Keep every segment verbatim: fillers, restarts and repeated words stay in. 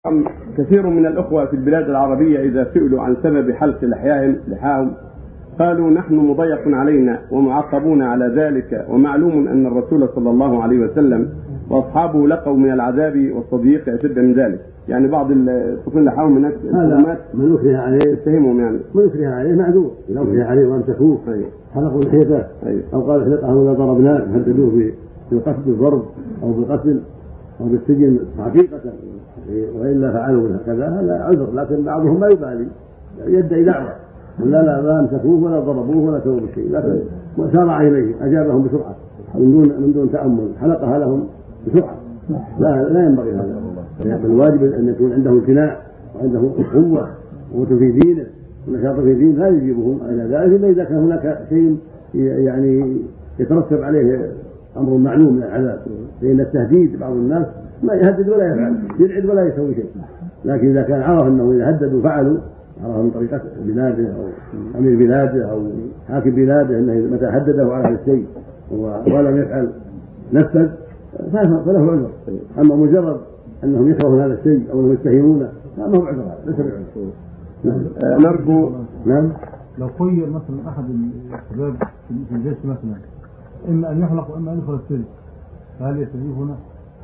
كثير من الأخوة في البلاد العربية إذا سئلوا عن سبب حلق لحياهم لحاهم قالوا نحن مضيق علينا ومعاقبون على ذلك، ومعلوم أن الرسول صلى الله عليه وسلم وأصحابه لقوا من العذاب والتضييق أشد من ذلك. يعني بعض الطفل لحاهم من هذا من أكره عليه يتهمهم، يعني من أكره عليه معذور، من أكره عليه وأمسكوه حلقوا لحيته أو قال حلقه ولا ضربناه هددوه بالقتل بالضرب أو بالقتل أو بالسجن حقيقة، وإلا فعلوا هكذا هذا عذر، لكن بعضهم ما يبالي يدعي دعوة لا لا لا امسكوه ولا ضربوه ولا سووا بشيء، لكن سارع إليه أجابهم بسرعة من دون من دون تأمل، حلقها لهم بسرعة. لا لا ينبغي هذا، يعني الواجب أن يكون عنده امتناع وعنده قوة وقوة في دينه ونشاط في دين، لا يجيبهم إلى ذلك إلا إذا كان هناك شيء يعني يترتب عليه أمر معلوم من العذاب، لأن التهديد بعض الناس ما يهدد ولا يفعل، يلعب ولا يسوي شيء، لكن إذا كان عرف أنه إذا هددوا فعلوا، عرف من طريقة بلاده أو أمير بلاده أو حاكم بلاده أنه متى هدده على هذا الشيء ولم يفعل نفذ فله عذر. أما مجرد أنهم يكرهون هذا الشيء أو أنهم يتهمونه لا ما هو عذر، هذا ليس بعذر. نرجو نعم لو خير مثلا أحد الشباب في الجيش مثلا إما أن يحلق وإما أن يدخل السجن، فهل يستجيب هنا؟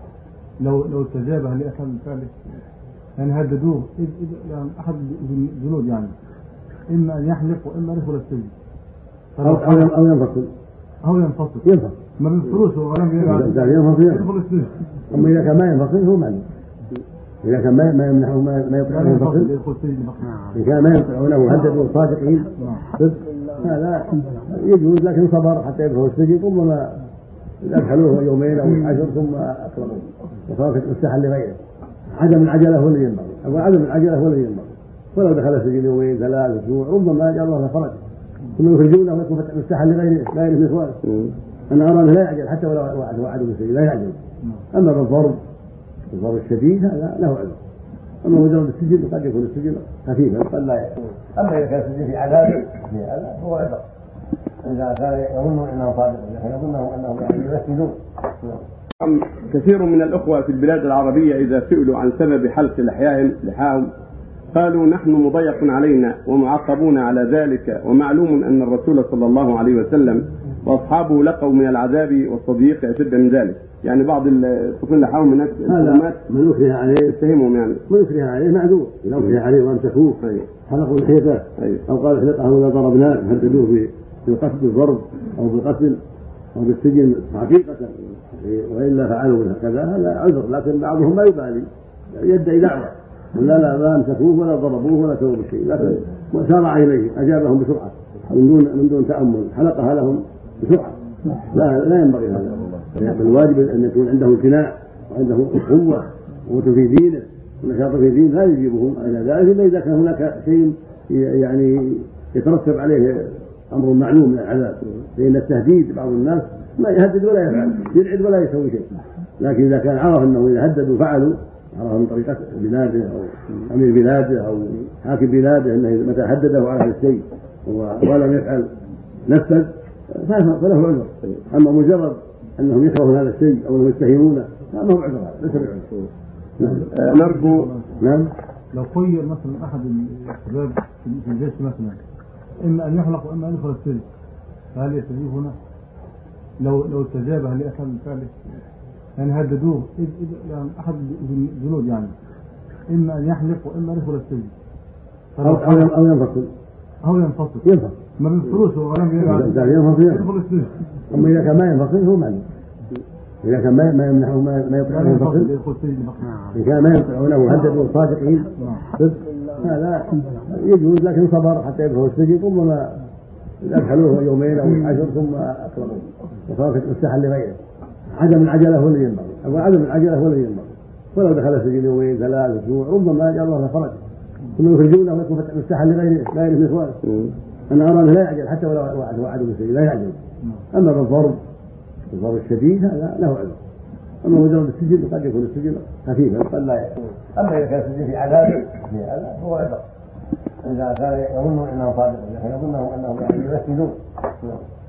لو لو استجاب هل يفعل فعله؟ يعني هددوه يعني أحد الجنود، يعني إما أن يحلق وإما أن يدخل السجن أو أو ينفصل أو ينفصل ينفصل ما بينفصلوش ولم ينفصل يدخل السجن. أما إذا كان ما ينفصل هو معنى، إذا كان ما ما يمنعه ما ما يطلع ينفصل، إذا كان ما ينفعونه هددوا صادقين صدق هذا يجوز، لكن صبر حتى يدخل السجن، ربما أدخلوه يومين أو عشر ثم أطلقوه وصارت مساحة لغيره. عدم العجلة هو الذي ينبغي، أو عدم العجلة هو الذي ينبغي، ولو دخل السجن يومين ثلاث أسبوع ربما جاء الله فرج ثم يخرجونه ويكون مساحة لغيره لا يلف إخوانه. أنا أرى أنه لا يعجل حتى ولو وعدوا بالسجن لا يعجل. أما بالضرب الضرب الشديد هذا له عذر، أما مجرد السجن قد يكون السجن خفيفا قد لا يعجل. أما إذا كان السجن في عذاب هو عذر إذا كان يظن أنه صادق، إذا يظن أنه يفسدون. كثير من الأخوة في البلاد العربية إذا سئلوا عن سبب حلق لحياهم لحاهم قالوا نحن مضيق علينا ومعاقبون على ذلك، ومعلوم أن الرسول صلى الله عليه وسلم وأصحابه لقوا من العذاب والتضييق أشد من ذلك. يعني بعض الطفل لحاهم من هذا من أكره عليه يتهمهم، يعني من أكره عليه معذور، من أكره عليه وأمسكوه حلقوا لحيته أو قال حلقه ولا ضربناه هددوه بالقتل بالضرب أو بالقتل أو بالسجن حقيقة، وإلا فعلوا هكذا هذا عذر، لكن بعضهم ما يبالي يدعي دعوة لا لا لا امسكوه ولا ضربوه ولا سووا بشيء، لكن سارع إليه أجابهم بسرعة من دون من دون تأمل، حلقها لهم بسرعة. لا لا ينبغي هذا، يعني الواجب أن يكون عنده امتناع وعنده قوة وقوة في دينه ونشاط في دين، لا يجيبهم إلى ذلك إلا إذا كان هناك شيء يعني يترتب عليه أمر معلوم من العذاب، لأن التهديد بعض الناس ما يهدد ولا يفعل، يلعب ولا يسوي شيء، لكن إذا كان عرف أنه إذا هددوا فعلوا، عرف من طريقة بلاده أو أمير بلاده أو حاكم بلاده أنه متى هدده على هذا الشيء ولم يفعل نفذ فله عذر. أما مجرد أنهم يكرهون هذا الشيء أو أنهم يتهمونه لا ما هو عذر، هذا ليس بعذر. نرجو نعم لو خير مثلا أحد الشباب في الجيش مثلا إما أن يحلق وإما أن يدخل السجن، فهل يستجيب هنا؟ لو لو استجاب هل يفعل فعله؟ يعني هددوه يعني أحد الجنود، يعني إما أن يحلق وإما أن يدخل السجن أو أو ينفصل أو ينفصل ينفصل ما بينفصلوش ولم ينفصل يدخل السجن. أما إذا كان ما ينفصل هو معنى، إذا كان ما ما يمنعه ما ما يطلع ينفصل، إذا كان ما يمنعونه هددوا صادقين صدق هذا يجوز، لكن صبر حتى يدخل السجن، ربما أدخلوه يومين أو عشر ثم أطلقوه وصارت مساحة لغيره. عدم العجلة هو الذي ينبغي، أو عدم العجلة هو الذي ينبغي، ولو دخل السجن يومين ثلاث أسبوع ربما جاء الله فرج ثم يخرجونه ويكون مساحة لغيره لا يلف إخوانه. أنا أرى أنه لا يعجل حتى ولو وعدوا بالسجن لا يعجل. أما بالضرب الضرب الشديد هذا له عذر، أما مجرد السجن قد يكون السجن خفيفا قد لا يعجل. أما إذا كان السجن في عذاب هو عذر إذا كان يظن أنه صادق، إذا كان يظن أنه يفسدون.